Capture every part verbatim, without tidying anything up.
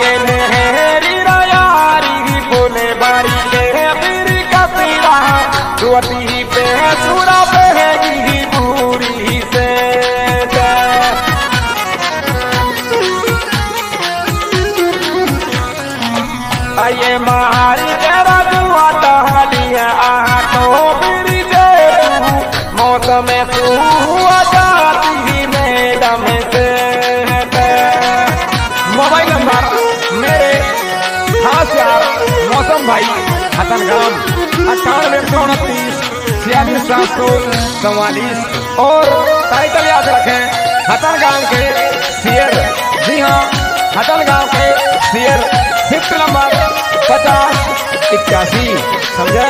आइए नहरी यारी बोले बारी के फिर कपीरा दुअती पे सुरा बहेगी पूरी से आइए मारी तेरा दुआ टहली है आ तो फिर जे मौसम तू हुआ जाती मैडम से मोबाइल नंबर मेरे खास यार मौसम भाई हतनगाम अट्ठानवे सौ उनतीस छियालीस सात सौ चौवालीस और टाइटल याद रखें हतनगाम के शेयर। जी हाँ, हतनगाम के शेयर फिफ्थ नंबर पचास इक्यासी समझे।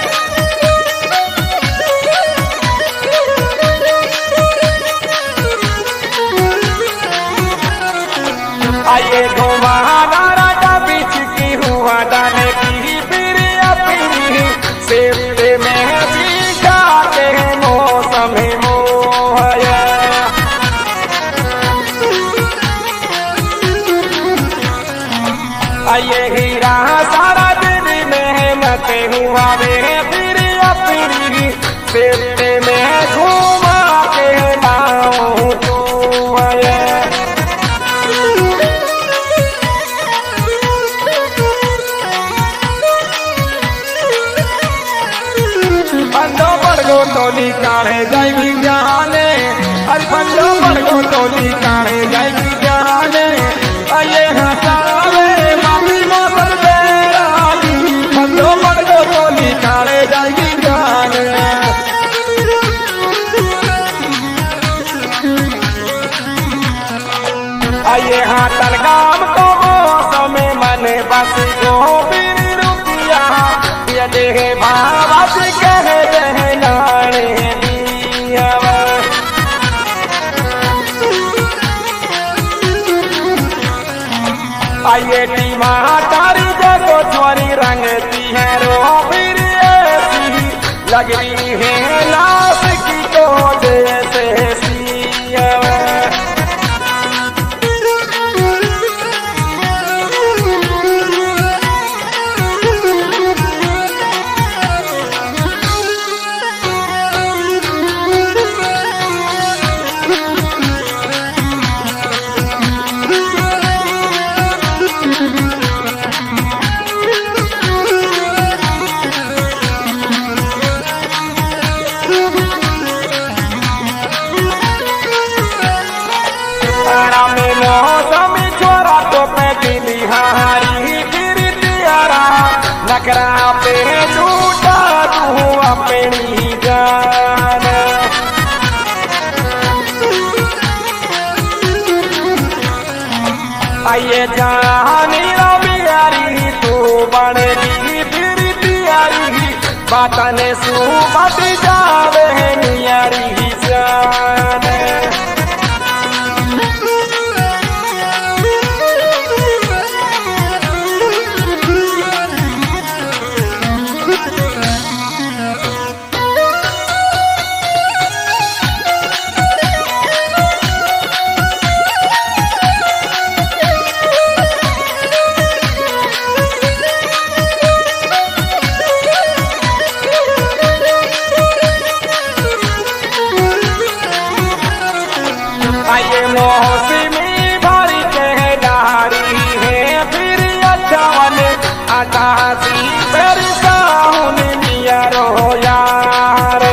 आइए घुमाना राजा बीच की हुआ डाले की फिर अपनी सेवते में भी जाते हैं मौसम मोहया। आइए हीरा सारा दिन मेहनत हुआ वे फिर अपनी सेवते में घुमा के लाऊं तू है। पंडो पड़गो टोली काढ़े जाएगी जाने अरे पंडो पड़गो टोली काढ़े जाएगी जाने आइए हंसावे मामी मोतर बेराली पंडो पड़गो टोली काढ़े जाएगी जाने। आइए हाँ तलगाम को मौसम मन बस गो फिर रुकिया ये देहे बाबा कह रहे नाने दिया। आइए टमाटर जगो छोरी रंगती है रो फिर ऐसी लग रही है लाश की तो जैसे सिया। मौसम छोरा तो पे बिहारी फिर तियारा नकरा पे झूठा तू अपनी जान। आइए जानी बिहारी तू बड़ी फिर तियारी बातन सुबत जावे नियारी जान। आइए मौसमी भरी के डारी है फिर अठावन अठासी फिर साहुन मिया रो यार।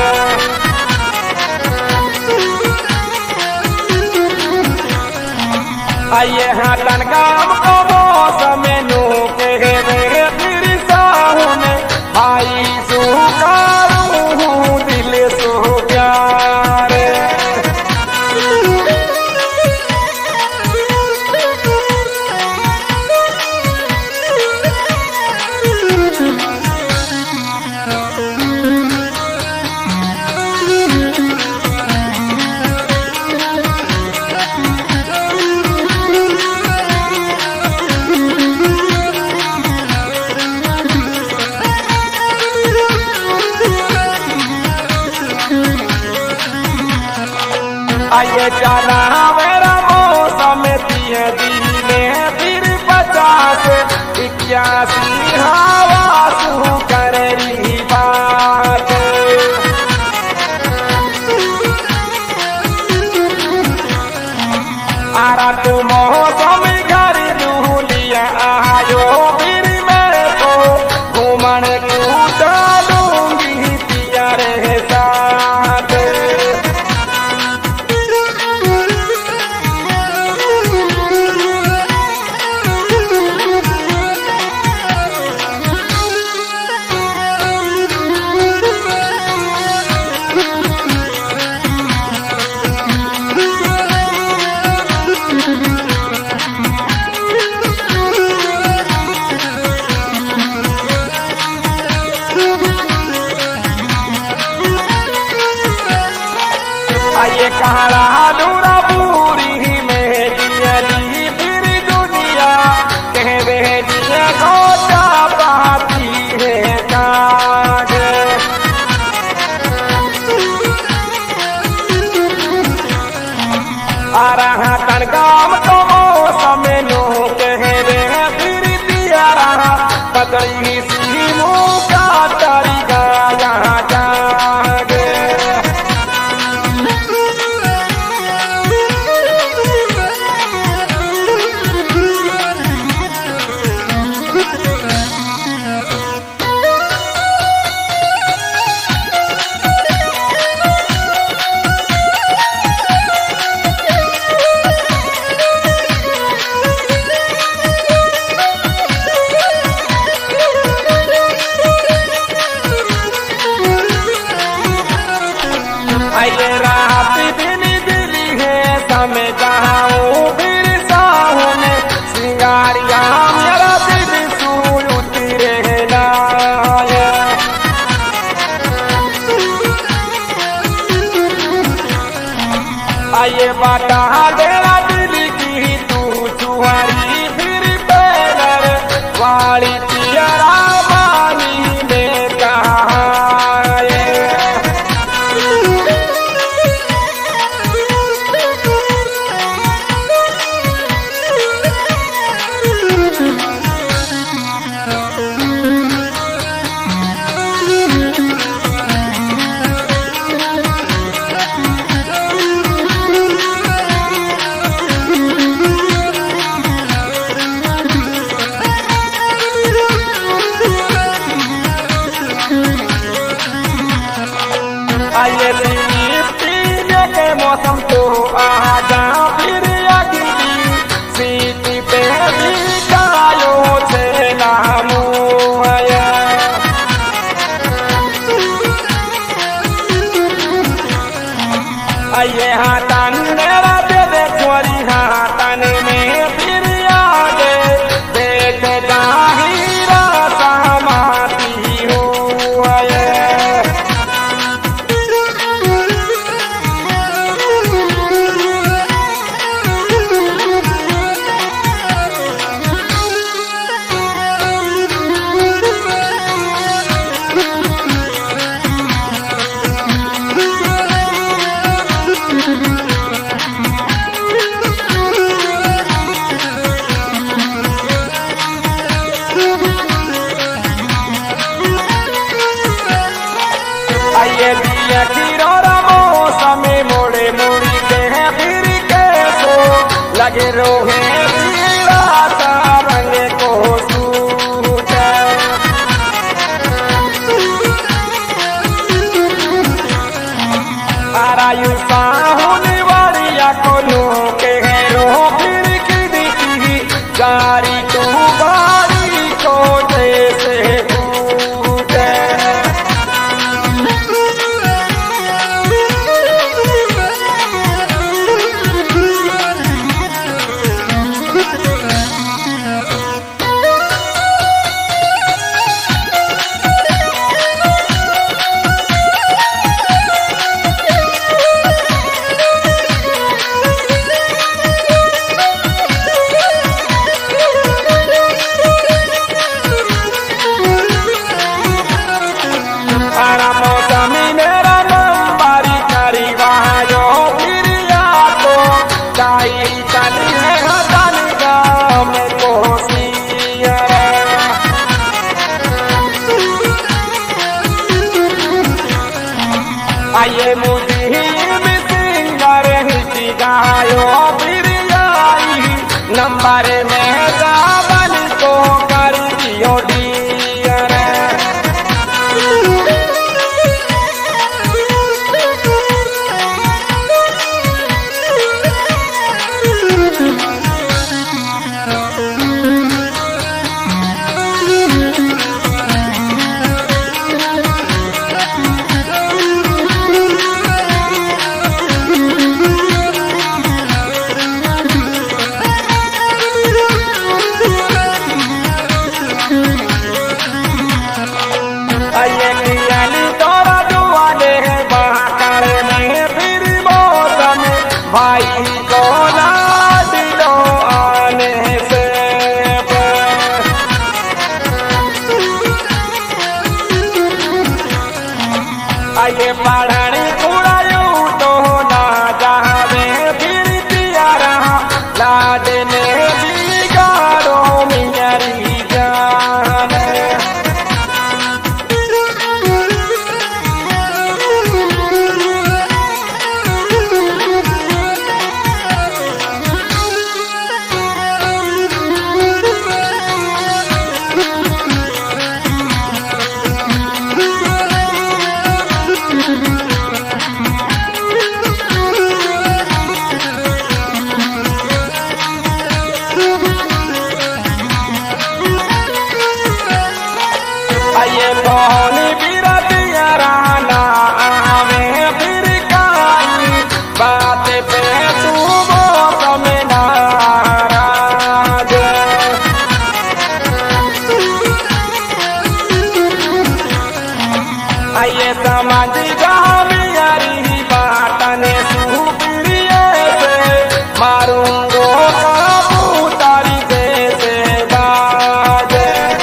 आइए हाँ तनगाम को मौसम नू के फिर साहुन भाई सुकारू दिल सो प्यार। आइए चला मेरा मौसम दिए दिले फिर बचा से इक्यासी हवा सू कर रही बात। आरा तू मौसम घर लूलिया आयो फिर मेरे को घूमन कूदा लूंगी पिया रे साथ। आइए कहारा दूरा पूरी में दियली फिर दुनिया कह बेदिया खोटा पाती है काज। आ रहा तनगाम तो मौसम नो कह रे फिर दिया रहा पतली सी मुँह का तरीका यहाँ जागे। आइए रात दिन दिली है समय जाऊं फिर साहने सिंगारिया मेरा दिल सूल उतरे लाए। आइए बाटा देना दिल की तू चुहारी फिर पैर वाली पियरा मानी में कहा। आइए पीने के मौसम तो आ जा फिर अगली सीट पे भी गायो से नामू आया। आइए हाथन मेरा दे दे छोरी हाथन में फिर आगे देख जाहिरा समाती हो आए। आइए दिया किरोरा मौसम मोड़े मुड़ी के फिर के सो लगे रोहे रंग को सूझे। आरायु साहुनी वारिया को लो के रो फिर की गारी को बारी को जैसे पूछे। सावन को कर दियो डियर। भाई को लाड लो आने से आइए पढ़ने उड़ायो तो ना जावे फिर दिया रहा लाड ने बिगाड़ो मेरी जान। ये कौन बिरतिया राना आवे फिर काई बात पे तू मौसम नाराज। आइए समझ जा मेरी बातन सुप्रिय से मारूंगो कबूतरी दे से बाज।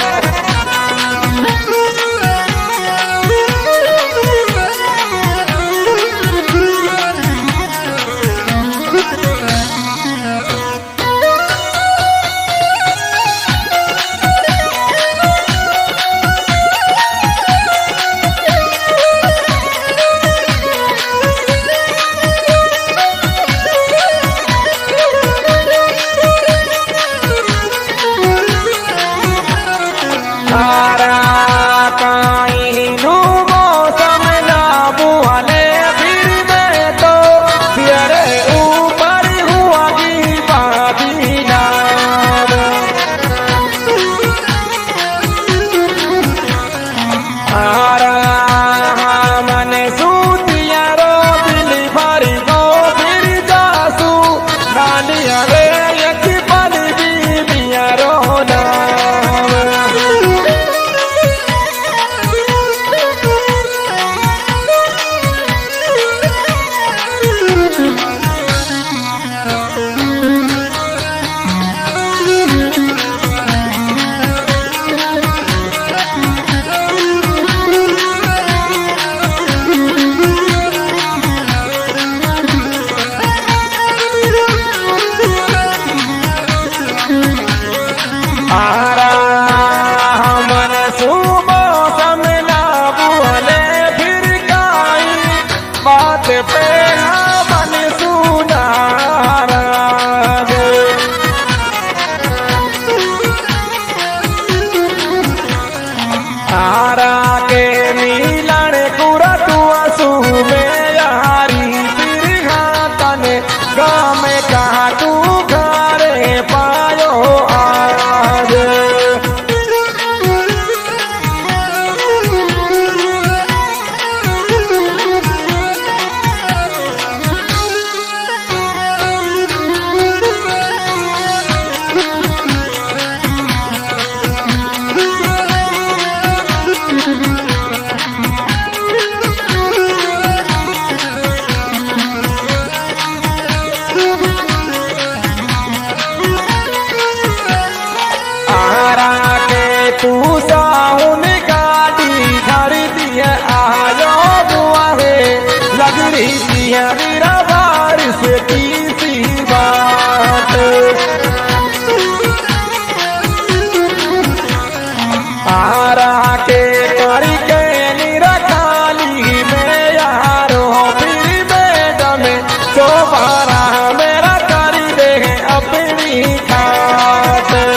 तू साउन गाड़ी घर दिया आयो बुआ है लग रही है मेरा बारिश की सी बात। आरा के करी के निरखाली में यारो फिर मैडम दोबारा मेरा करी दे अपनी खात।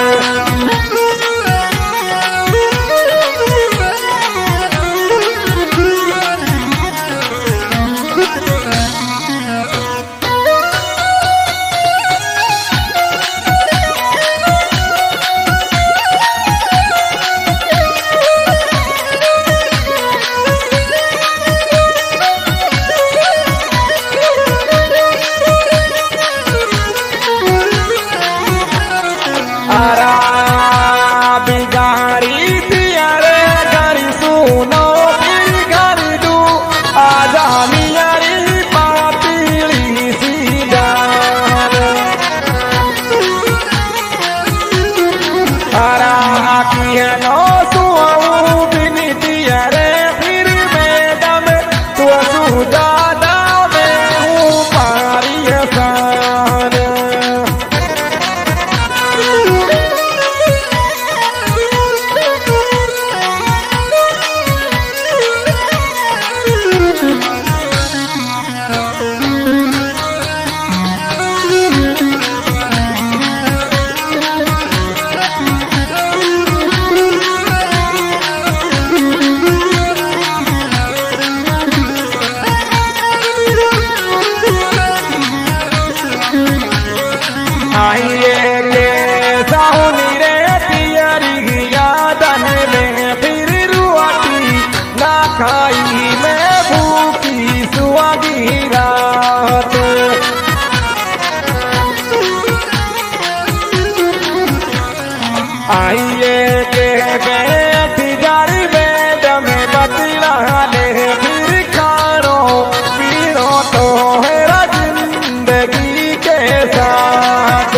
आइए के बैठ गाड़ी में में बतला ले फिर खारो पीरो तो है जिंदगी के साथ।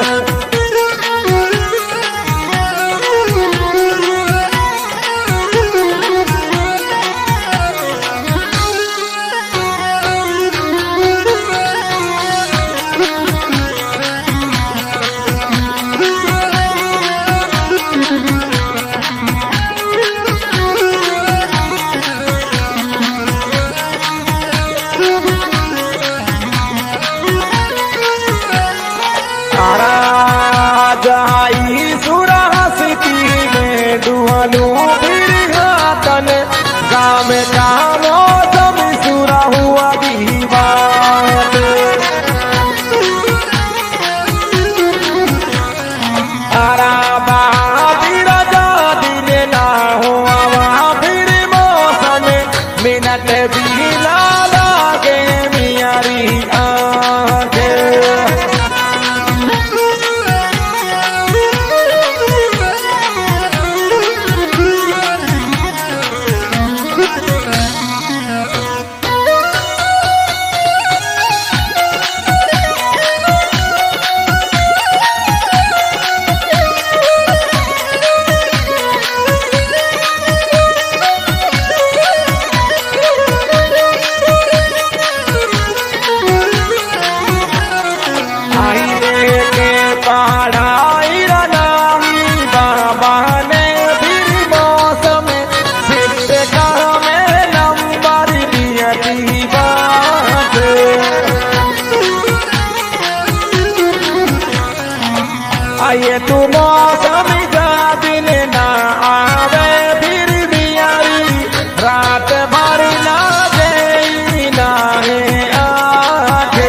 जाई सुरासती में दुआलू फिर हाथन गाँव में कामो सब सुरा हुआ दीवार। आरा बाबी राजा दिन ना हुआ वहाँ फिर मौसम मिनट भी ना लागे मियारी आंखें। पढ़ाई रनामी बाबा ने फिर मौसम सिर्फ कहा में नंबर दिया की बात। आइए तू मौसम का दिन ना आवे फिर बियारी रात भर ना दे ना है आके।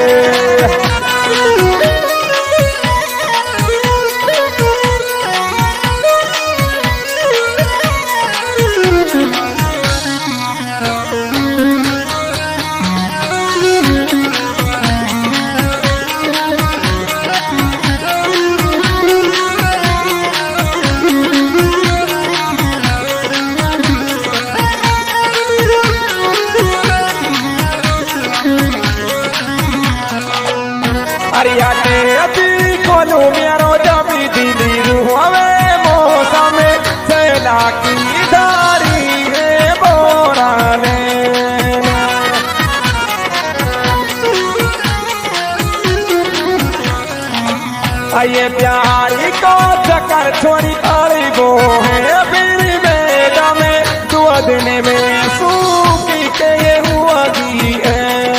अरिया के अति कोलू मेरो जमी दिली रुआवे मौसम सेला की धारी है बोराने। आइए प्यारी को चक्कर छोड़ी अड़ी गो है फिर मेरा में दो दिन में सूखी के ये हुआ गी है।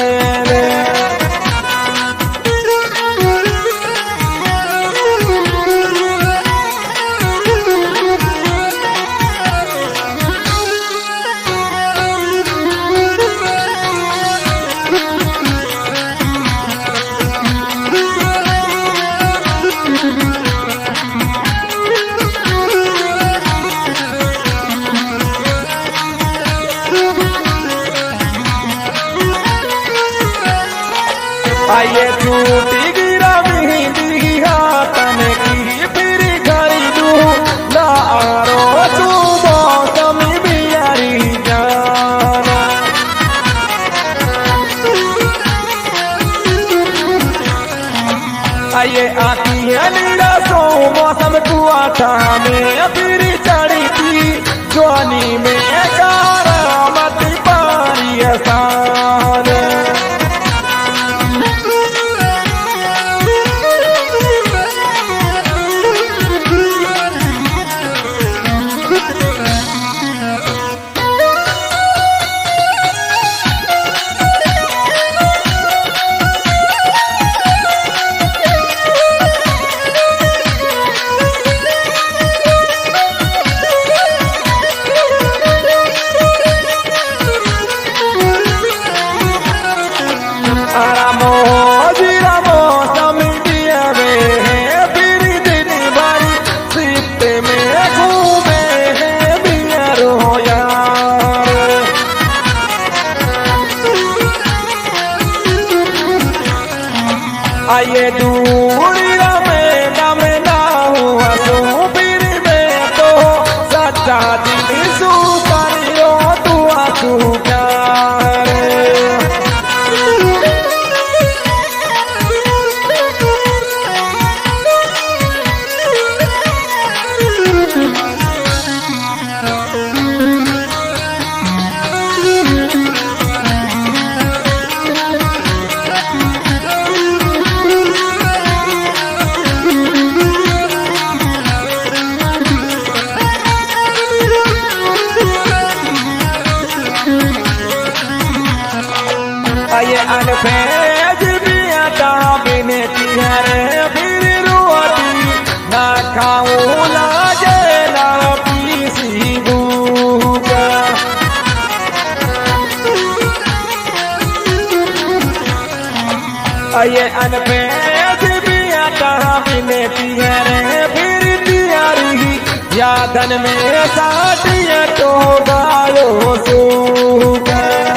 आइए टूटी गिरा मेहंदी हाथन की फिर खरीदू लारो तू मौसम बियारी जाना। आइए आती है लीला सो मौसम कुआठा में फिर चढ़ी थी जवानी में कारामत पारी आसान। राजी सुपारियो तू तू प्यार ये अनफेज दिया दाबिने तिहरे फिर रोटी ना खाऊं लाजे ना पीसी भूगा ये अनफेज दिया दाबिने तिहरे फिर तियारी यादन में साटिया तो गायो सूगा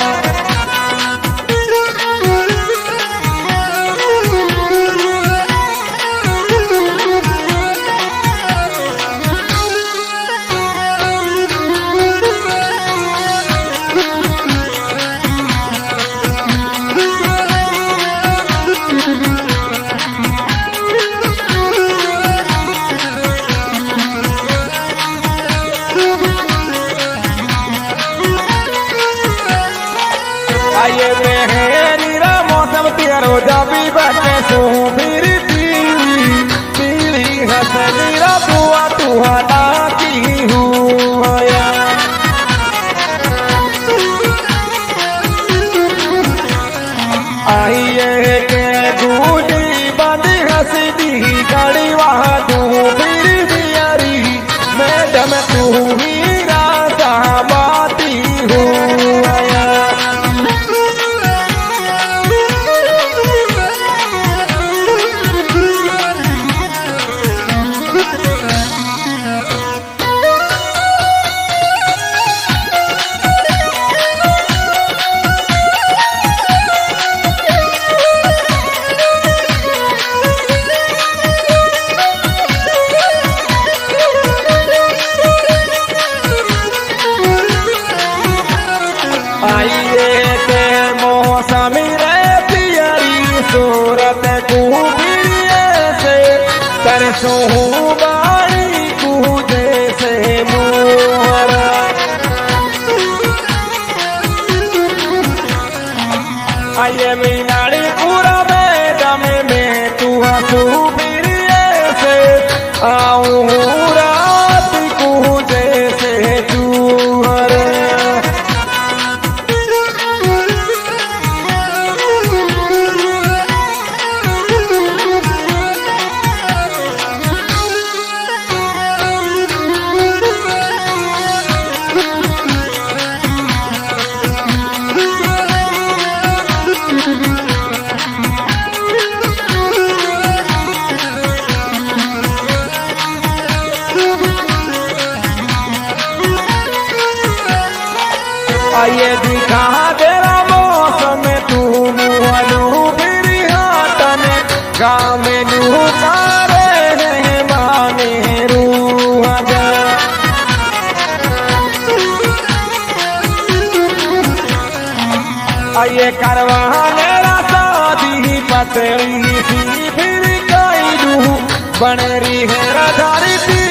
ये मेहरीरा मौसम तेरो जाबी बाटे सो फिर पीली पीली हसनीरा बुआ तुहाना की हुआ आइए के गुडी बांधी हंसदी गाड़ी वहाँ तू फिर बियारी मैडम तू ही राजा बाती हुआ आइए के मौसम रे पियरी सूरत कुबिए से तरसों बाड़ी कूदे से मोहरा आइए मिलाड़ी पूरा मैदान में तू हंसू पिरिए से आऊं रात कूदे से चूहरे आइए दिखा तेरा मौसम तू मुहलू फिर हाथन गाँव में नू सारे माने रूह जा आइए करवा मेरा शादी पतली सी फिर कई दू बन रही है राधारी